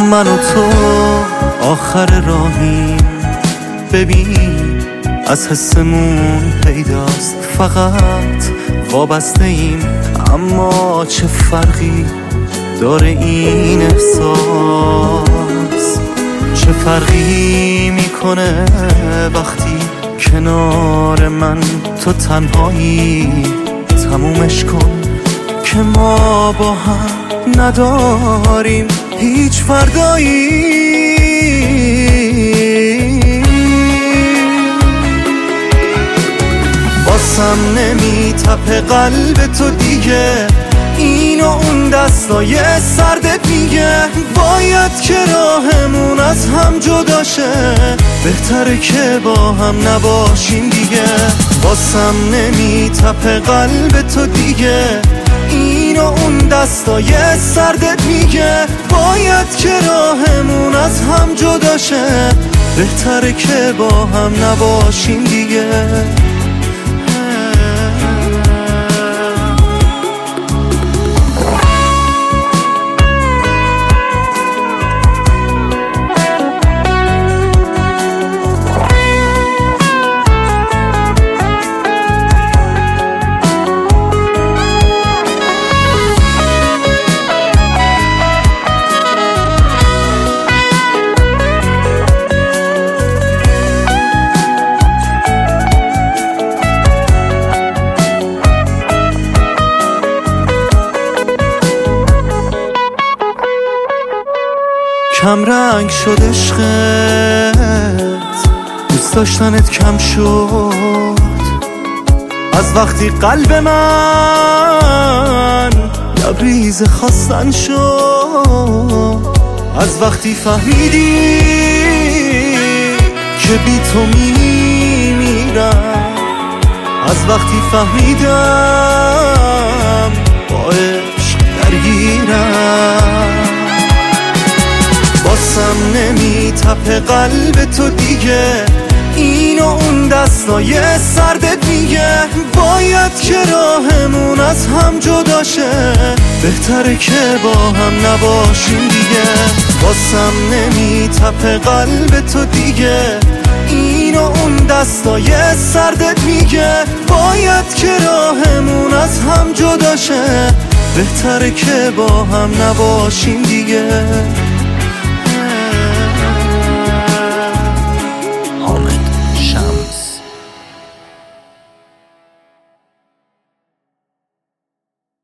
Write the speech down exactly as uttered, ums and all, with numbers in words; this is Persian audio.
من و تو آخر راهیم، ببین از حسمون پیداست، فقط وابسته ایم. اما چه فرقی داره این احساس؟ چه فرقی میکنه وقتی کنار من تو تنهایی؟ تمومش کن که ما با هم نداریم هیچ فردایی. باسم نمی تپه قلب تو دیگه، این و اون دستای سردت میگه باید که راهمون از هم جدا شه، بهتره که با هم نباشیم دیگه. باسم نمی تپه قلب تو دیگه، این و اون دستای سردت میگه باید که راهمون از هم جدا شه، بهتره که با هم نباشیم دیگه. کم رنگ شد عشقت، دوست داشتنت کم شد از وقتی قلب من لبریز خواستن شد، از وقتی فهمیدی که بی تو میمیرم، از وقتی فهمیدم با عشق درگیرم. باسم نمی تپه قلب تو دیگه، این و اون دستای سردت میگه باید که راهمون از هم جدا شه، بهتره که با هم نباشیم دیگه. باسم نمی تپه قلب تو دیگه، این و اون دستای سردت میگه باید که راهمون از هم جدا شه، بهتره که با هم نباشیم دیگه.